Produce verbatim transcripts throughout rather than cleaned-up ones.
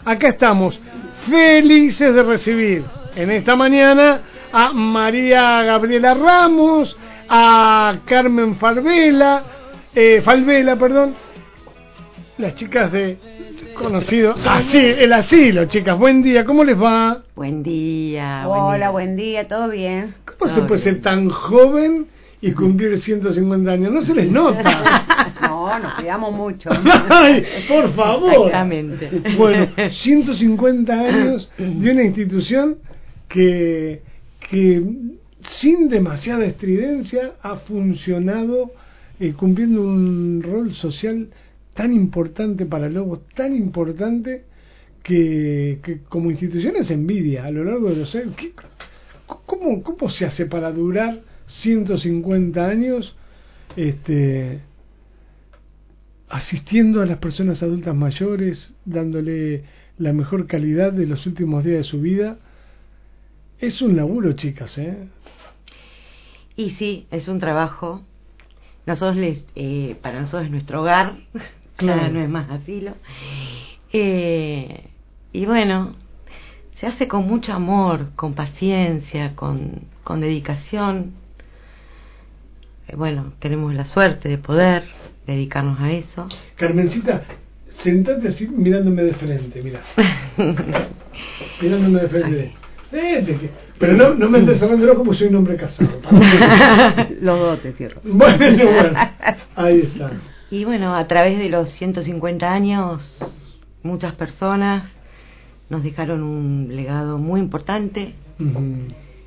acá estamos, felices de recibir en esta mañana a María Gabriela Ramos, a Carmen Falvela, eh, Falvela, perdón, las chicas de conocido, así, el asilo, chicas, buen día, ¿cómo les va? Buen día. Hola, buen día, ¿todo bien? ¿Cómo se puede ser tan joven y cumplir ciento cincuenta años? No se les nota. No, nos cuidamos mucho. Ay, por favor. Exactamente. Bueno, ciento cincuenta años de una institución que, que sin demasiada estridencia ha funcionado eh, cumpliendo un rol social tan importante para Lobos, tan importante que, que como institución es envidia a lo largo de los años. ¿Qué, cómo, ¿Cómo se hace para durar ciento cincuenta años este, asistiendo a las personas adultas mayores, dándole la mejor calidad de los últimos días de su vida? Es un laburo, chicas, ¿eh? Y sí, es un trabajo. Nosotros les, eh, para nosotros es nuestro hogar, claro. Ya no es más asilo. Eh, y bueno, se hace con mucho amor, con paciencia, con, con dedicación. Eh, bueno, tenemos la suerte de poder dedicarnos a eso. Carmencita, sentate así mirándome de frente, mira. Mirándome de frente. Eh, de que, pero no, no me andes cerrando el ojo porque soy un hombre casado. Los dos te cierro. Bueno, bueno, ahí está. Y bueno, a través de los ciento cincuenta años, muchas personas nos dejaron un legado muy importante, uh-huh.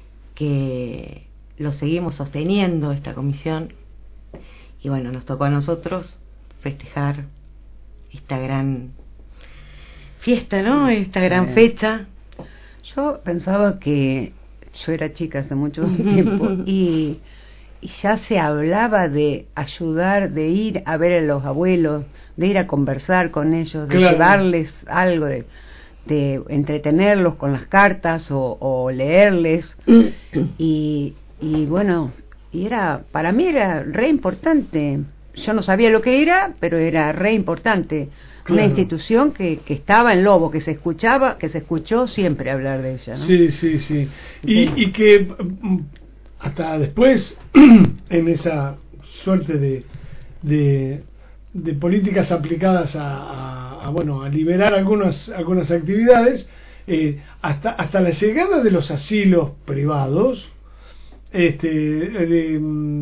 que lo seguimos sosteniendo esta comisión. Y bueno, nos tocó a nosotros festejar esta gran fiesta, ¿no? Esta gran sí. fecha. Yo pensaba que yo era chica hace mucho tiempo y, y ya se hablaba de ayudar, de ir a ver a los abuelos, de ir a conversar con ellos, de claro. llevarles algo, de, de entretenerlos con las cartas o, o leerles. y, y bueno, y era para mí era re importante. Yo no sabía lo que era, pero era re importante. Claro. Una institución que, que estaba en Lobo, que se escuchaba, que se escuchó siempre hablar de ella, ¿no? Sí, sí, sí. Y, sí. y que hasta después, en esa suerte de, de, de políticas aplicadas a, a, a bueno a liberar algunas algunas actividades, eh, hasta hasta la llegada de los asilos privados, este, de,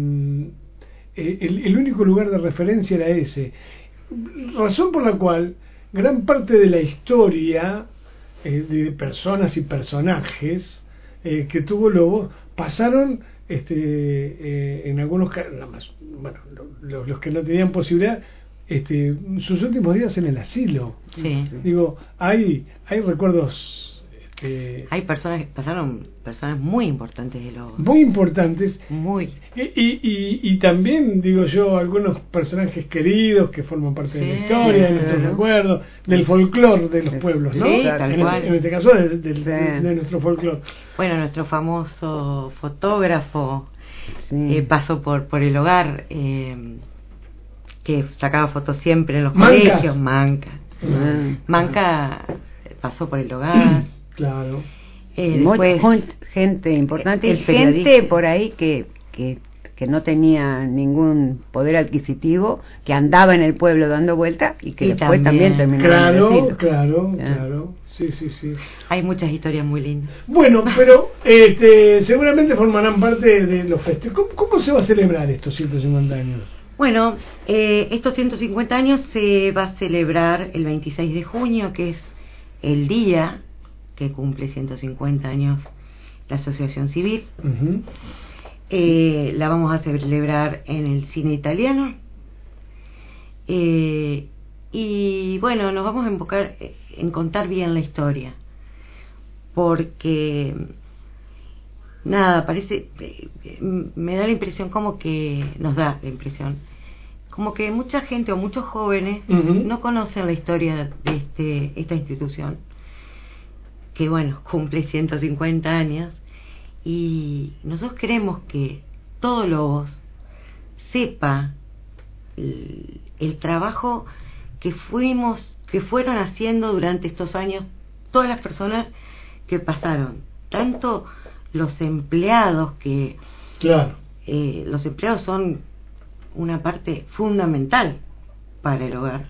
el, el único lugar de referencia era ese. Razón por la cual gran parte de la historia eh, de personas y personajes eh, que tuvo Lobo pasaron este, eh, en algunos casos, bueno, los, los que no tenían posibilidad, este, sus últimos días en el asilo. Sí. Digo, hay hay recuerdos. Eh, hay personas que pasaron personas muy importantes de Lobo, muy importantes, muy y, y, y, y también digo yo algunos personajes queridos que forman parte sí, de la historia, de nuestros ¿no? recuerdos, del folclore de los pueblos, ¿no? Sí, tal en, cual. en este caso de, de, sí. de, de nuestro folclore. Bueno, nuestro famoso fotógrafo sí. eh, pasó por por el hogar, eh, que sacaba fotos siempre en los Mancas. colegios. Manca Ah. Manca pasó por el hogar. Claro. Eh, después, gente importante, el gente por ahí que, que que no tenía ningún poder adquisitivo, que andaba en el pueblo dando vueltas y que y después también, también terminó. Claro, en el claro, ¿eh? Claro. Sí, sí, sí. Hay muchas historias muy lindas. Bueno, pero este, seguramente formarán parte de los festejos. ¿Cómo, ¿Cómo se va a celebrar estos ciento cincuenta años? Bueno, eh, estos ciento cincuenta años se va a celebrar el veintiséis de junio, que es el día que cumple ciento cincuenta años la Asociación Civil. Uh-huh. eh, la vamos a celebrar en el Cine Italiano, eh, y bueno, nos vamos a enfocar en contar bien la historia, porque nada, parece, me da la impresión, como que nos da la impresión como que mucha gente o muchos jóvenes uh-huh. no conocen la historia de este esta institución, que bueno, cumple ciento cincuenta años, y nosotros queremos que todos los sepa el, el trabajo que fuimos, que fueron haciendo durante estos años todas las personas que pasaron, tanto los empleados que claro. eh, los empleados son una parte fundamental para el hogar,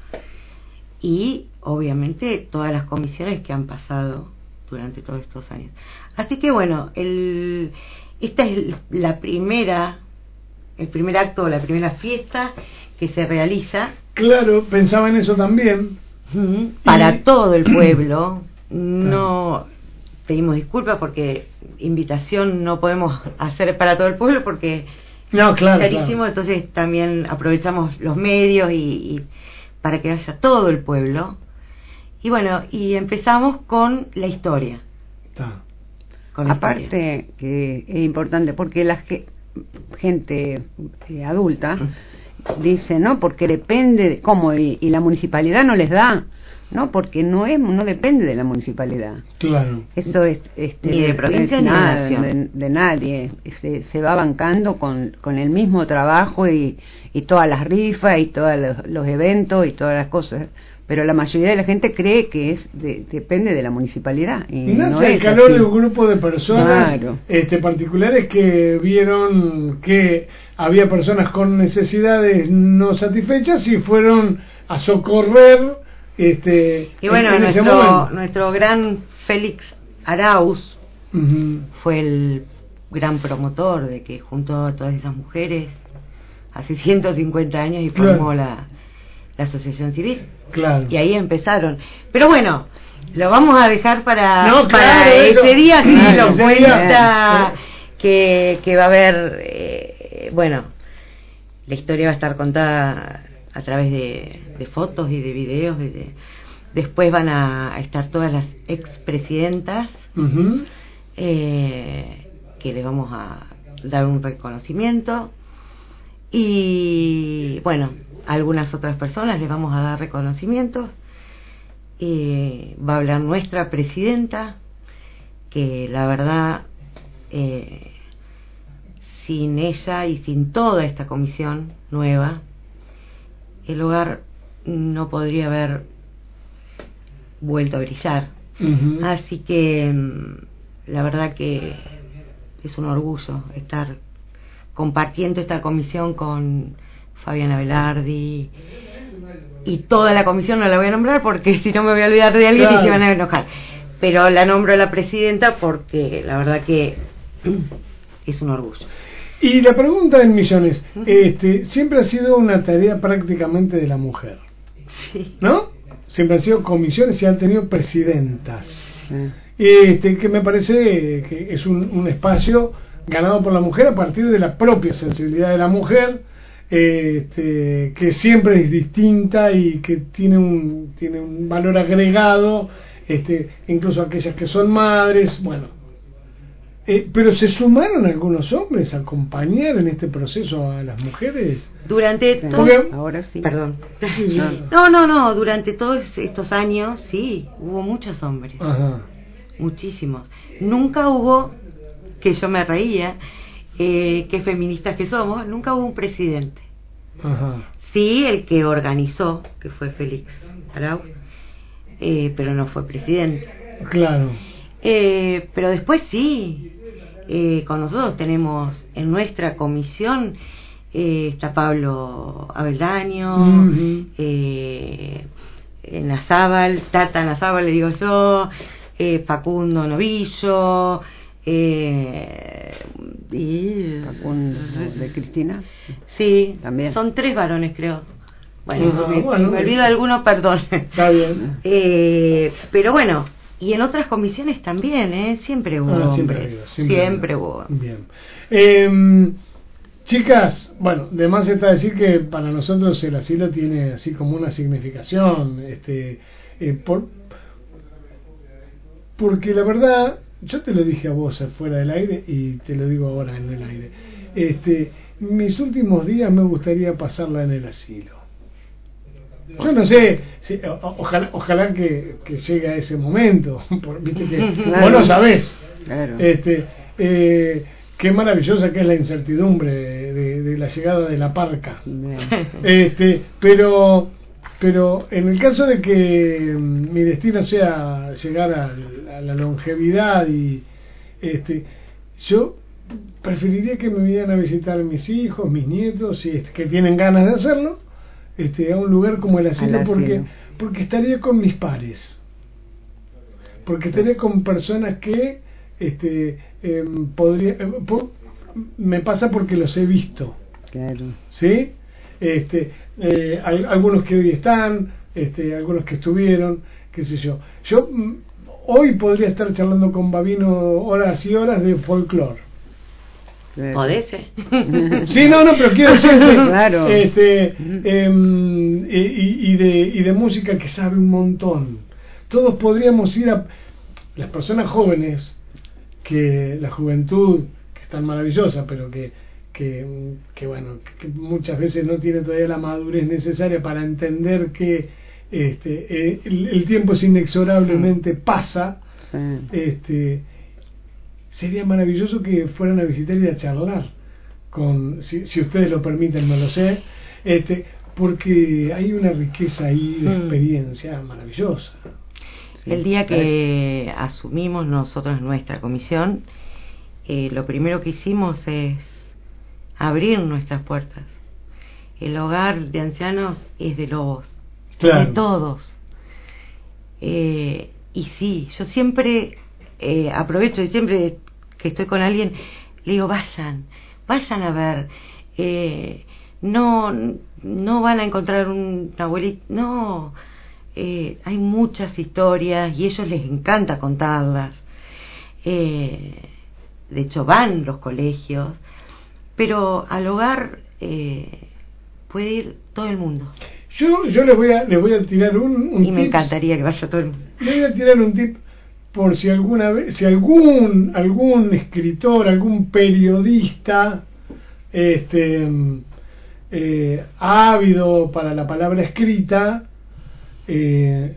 y obviamente todas las comisiones que han pasado durante todos estos años. Así que bueno, el, esta es la primera el primer acto, la primera fiesta que se realiza. Claro, pensaba en eso también. Uh-huh. Para y... todo el pueblo. No pedimos disculpas porque invitación no podemos hacer para todo el pueblo porque no, claro, es carísimo, claro. Entonces también aprovechamos los medios y, y para que haya todo el pueblo. Y bueno, y empezamos con la historia. Está. Con la Aparte historia. Que es importante porque la que gente eh, adulta dice no porque depende de cómo y, y la municipalidad no les da, no porque no es no depende de la municipalidad, claro, eso es este, ni de provincia es ni nada, de nación, de, de nadie se, se va bancando con, con el mismo trabajo y, y todas las rifas y todos los, los eventos y todas las cosas, pero la mayoría de la gente cree que es de, depende de la municipalidad y nace no el es calor así. De un grupo de personas claro. este, particulares que vieron que había personas con necesidades no satisfechas y fueron a socorrer este, y bueno, en, en nuestro, nuestro gran Félix Arauz uh-huh. fue el gran promotor de que juntó a todas esas mujeres hace ciento cincuenta años y formó claro. la, la asociación civil. Claro. Y ahí empezaron. Pero bueno, lo vamos a dejar para, no, para claro, ese eso. día, si Claro, lo cuenta, sí. que, que va a haber, eh, bueno, la historia va a estar contada a través de, de fotos y de videos. Y de, después van a, a estar todas las expresidentas, uh-huh. eh, que les vamos a dar un reconocimiento. Y bueno, a algunas otras personas les vamos a dar reconocimientos. Eh, va a hablar nuestra presidenta, que la verdad, eh, sin ella y sin toda esta comisión nueva, el hogar no podría haber vuelto a brillar. Uh-huh. Así que la verdad que es un orgullo estar compartiendo esta comisión con Fabiana Velardi y toda la comisión. No la voy a nombrar porque si no me voy a olvidar de alguien, claro. Y se van a enojar, pero la nombro a la presidenta porque la verdad que es un orgullo. Y la pregunta del millón es, este, siempre ha sido una tarea prácticamente de la mujer, sí. ¿no? Siempre han sido comisiones y han tenido presidentas, sí. este, que me parece que es un, un espacio ganado por la mujer a partir de la propia sensibilidad de la mujer, este, que siempre es distinta y que tiene un, tiene un valor agregado, este, incluso aquellas que son madres, bueno. Eh, pero ¿se sumaron algunos hombres a acompañar en este proceso a las mujeres? Durante sí. todo... Ahora sí. Perdón. No, no, no, durante todos estos años, sí, hubo muchos hombres. Ajá. Muchísimos. Nunca hubo, que yo me reía, eh, que feministas que somos, nunca hubo un presidente. Ajá. Sí, el que organizó, que fue Félix Arauz, eh, pero no fue presidente. Claro. Eh, pero después sí, eh, con nosotros tenemos en nuestra comisión eh, está Pablo Abeldaño, uh-huh. eh, Nazábal, Tata Nazábal le digo yo, eh, Facundo Novillo, eh, y Facundo de Cristina, sí, también son tres varones creo. Bueno, uh-huh. me, bueno, me olvido de alguno, perdón. Está bien. Eh, pero bueno. Y en otras comisiones también, ¿eh? Siempre hubo ah, hombres. Siempre, habido, siempre, siempre habido. hubo. Bien. Eh, chicas, bueno, de más está decir que para nosotros el asilo tiene así como una significación, este, eh, por, porque la verdad, yo te lo dije a vos fuera del aire y te lo digo ahora en el aire. Este, mis últimos días me gustaría pasarla en el asilo. Yo no sé, si, o, ojalá, ojalá que, que llegue a ese momento, por, viste que claro. vos lo sabés. Claro. Este, eh, qué maravillosa que es la incertidumbre de, de, de la llegada de la parca. Este, pero, pero en el caso de que mi destino sea llegar a, a la longevidad y este, yo preferiría que me vinieran a visitar mis hijos, mis nietos, si es que tienen ganas de hacerlo, este, a un lugar como el asilo, asilo. porque porque estaría con mis pares, porque estaría con personas que este, eh, podría eh, por, me pasa porque los he visto, claro, ¿sí? Este, eh, hay, algunos que hoy están, este, algunos que estuvieron, qué sé yo. Yo mm, hoy podría estar charlando con Babino horas y horas de folclore. claro. ¿Podés? eh? Sí, no, no, pero quiero decir que, Claro. este, eh, y, y, de, y de música que sabe un montón. Todos podríamos ir a las personas jóvenes, que la juventud, que es tan maravillosa, pero que Que, que bueno, que muchas veces no tiene todavía la madurez necesaria para entender que este, eh, el, el tiempo es inexorablemente pasa. Sí. Este, sería maravilloso que fueran a visitar y a charlar con, si, si ustedes lo permiten, no lo sé, este, porque hay una riqueza ahí de experiencia maravillosa. Sí. El día que asumimos nosotros nuestra comisión, eh, lo primero que hicimos es abrir nuestras puertas. El hogar de ancianos es de Lobos, claro, de todos. Eh, y sí, yo siempre eh, aprovecho y siempre que estoy con alguien le digo, vayan, vayan a ver. Eh, no, no van a encontrar un abuelito, no. Eh, hay muchas historias y a ellos les encanta contarlas. Eh, de hecho, van los colegios. Pero al hogar eh, puede ir todo el mundo. Yo yo les voy a les voy a tirar un, un y me tips. encantaría que vaya todo el mundo. Les voy a tirar un tip por si alguna vez, si algún algún escritor, algún periodista, este eh, ávido para la palabra escrita, eh,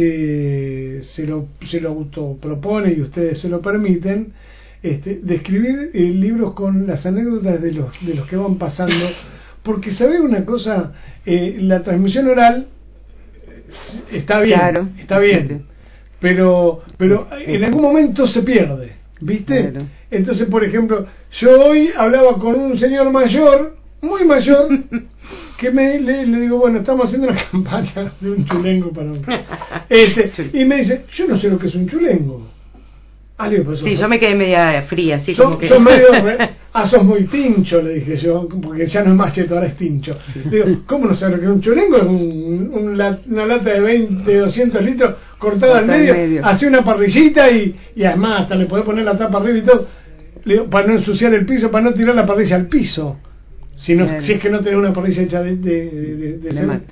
se se lo se lo autopropone y ustedes se lo permiten. Este, de escribir eh, libros con las anécdotas de los de los que van pasando, porque ¿sabés una cosa? Eh, la transmisión oral está bien, claro, está bien, pero pero en algún momento se pierde, ¿viste? Claro. Entonces, por ejemplo, yo hoy hablaba con un señor mayor, muy mayor, que me le, le digo, bueno, estamos haciendo una campaña de un chulengo para un... este, y me dice, yo no sé lo que es un chulengo. Ah, digo, pues, sí, sos, yo me quedé media fría, así sos, como que... sos medio, ah, sos muy tincho, le dije yo, porque ya no es más cheto, ahora es tincho. Sí. Digo, ¿cómo no sabes lo que es un chulengo? Es un, un, una lata de veinte, doscientos litros cortada al medio, medio. Hace una parrillita y, y además hasta le podés poner la tapa arriba y todo, le digo, para no ensuciar el piso, para no tirar la parrilla al piso, si, no, si es que no tenés una parrilla hecha de, de, de, de, de cemento.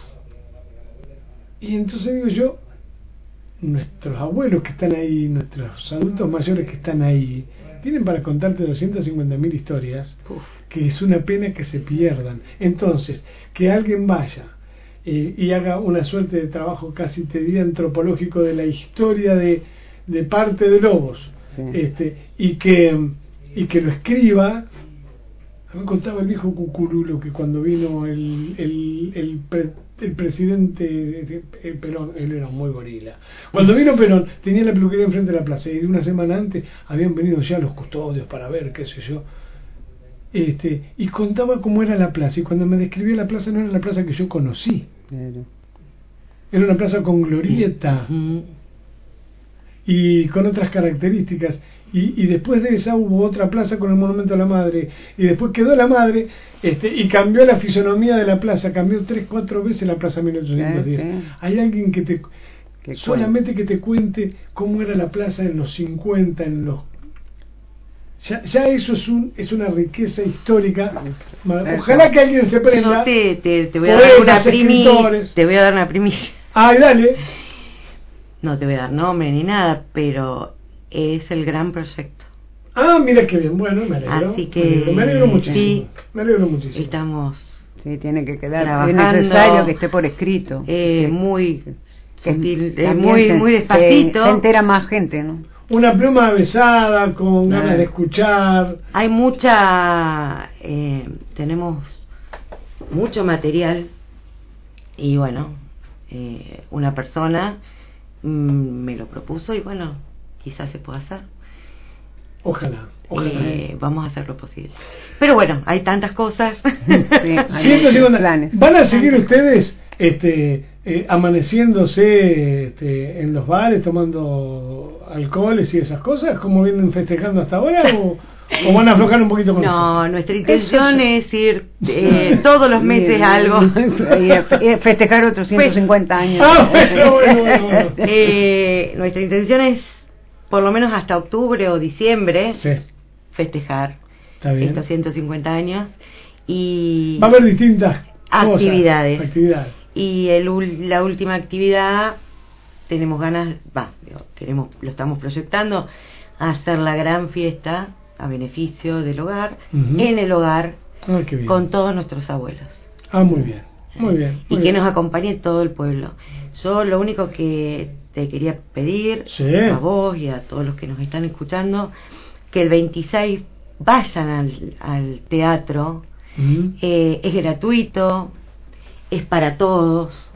Y entonces digo yo, nuestros abuelos que están ahí, nuestros adultos mayores que están ahí, tienen para contarte doscientas cincuenta mil historias. Uf. Que es una pena que se pierdan. Entonces, que alguien vaya eh, y haga una suerte de trabajo, casi te diría antropológico, de la historia de, de parte de Lobos, sí. este, y que y que lo escriba. Me contaba el viejo Cucurulo que cuando vino el el, el, pre, el presidente el Perón, él era muy gorila, cuando vino Perón tenía la peluquería enfrente de la plaza y una semana antes habían venido ya los custodios para ver qué sé yo, este y contaba cómo era la plaza, y cuando me describía la plaza no era la plaza que yo conocí, claro. Era una plaza con glorieta uh-huh. y con otras características. Y, y después de esa hubo otra plaza con el monumento a la madre, y después quedó la madre, este, y cambió la fisonomía de la plaza, cambió tres, cuatro veces la plaza mil ochocientos diez. Sí, sí. Hay alguien que te que solamente cuente. que te cuente cómo era la plaza en los cincuenta, en los ya, ya eso es un es una riqueza histórica. Ojalá que alguien se prenda. Yo te, te, te voy a dar una primicia, te voy a dar una primicia. Ay, dale. No te voy a dar nombre ni nada, pero es el gran proyecto. Ah, mira qué bien, bueno, me alegro. Así que me alegro, me alegro muchísimo. Sí, me alegro muchísimo. Estamos sí, tiene que quedar trabajando, es necesario que esté por escrito. Eh, sí. Muy sutil, eh, muy se, muy despacito. Se entera más gente, ¿no? Una pluma besada, con claro. ganas de escuchar. Hay mucha, eh, tenemos mucho material y bueno, eh, una persona mm, me lo propuso y bueno, quizás se pueda hacer. Ojalá, ojalá. Eh, vamos a hacer lo posible. Pero bueno, hay tantas cosas. Sí, ciento cincuenta planes. ¿Van a seguir ustedes este, eh, amaneciéndose este, en los bares, tomando alcoholes y esas cosas, como vienen festejando hasta ahora, o, o van a aflojar un poquito con eso? No, nuestra intención es ir eh, todos los meses a algo. Y fe- festejar otros ciento cincuenta años. Ah, bueno, bueno, bueno, bueno. Eh, nuestra intención es, por lo menos hasta octubre o diciembre, Sí, festejar está bien. estos ciento cincuenta años. Y Va a haber distintas cosas, actividades. actividades. Y el, ul- la última actividad, tenemos ganas, va, digo, queremos, lo estamos proyectando, hacer la gran fiesta a beneficio del hogar, Ujú. en el hogar, Ah, qué bien. con todos nuestros abuelos. Ah, muy bien, muy bien. Y muy que bien. nos acompañe todo el pueblo. Yo lo único que te quería pedir, Sí. a vos y a todos los que nos están escuchando, que el veintiséis vayan al, al teatro. Ujú. Eh, es gratuito, es para todos,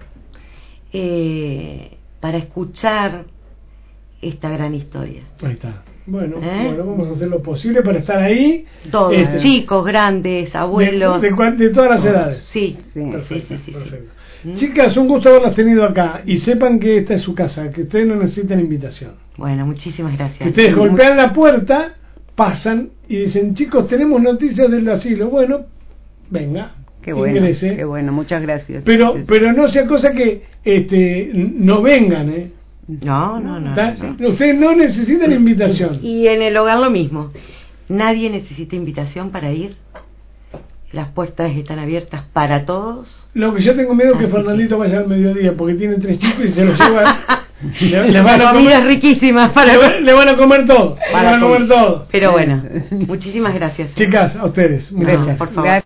eh, para escuchar esta gran historia. Ahí está. Bueno, ¿Eh? bueno, vamos a hacer lo posible para estar ahí. Todos, Este, chicos, grandes, abuelos. De, de cuan- de todas las edades. Sí, Sí. sí, Perfecto, sí, sí, sí. perfecto. ¿Mm? Chicas, un gusto haberlas tenido acá. Y sepan que esta es su casa, que ustedes no necesitan invitación. Bueno, muchísimas Que gracias. ustedes golpean la puerta, pasan y dicen, chicos, tenemos noticias del asilo. Bueno, venga, Qué bueno, ingrese. qué bueno, muchas gracias. Pero, pero no sea cosa que este, no vengan, ¿eh? No, no, no, ¿Está? no, no. Ustedes no necesitan invitación. Y en el hogar lo mismo. Nadie necesita invitación para ir. Las puertas están abiertas para todos. Lo que yo tengo miedo es que Así Fernandito que- vaya al mediodía porque tiene tres chicos y se los lleva. le, le La van a comida es comer, riquísima para le, le van a comer todo. Le Para van a comer comer. todo. Pero bueno, muchísimas gracias. Chicas, a ustedes. Muchas No, gracias. por favor. Gracias.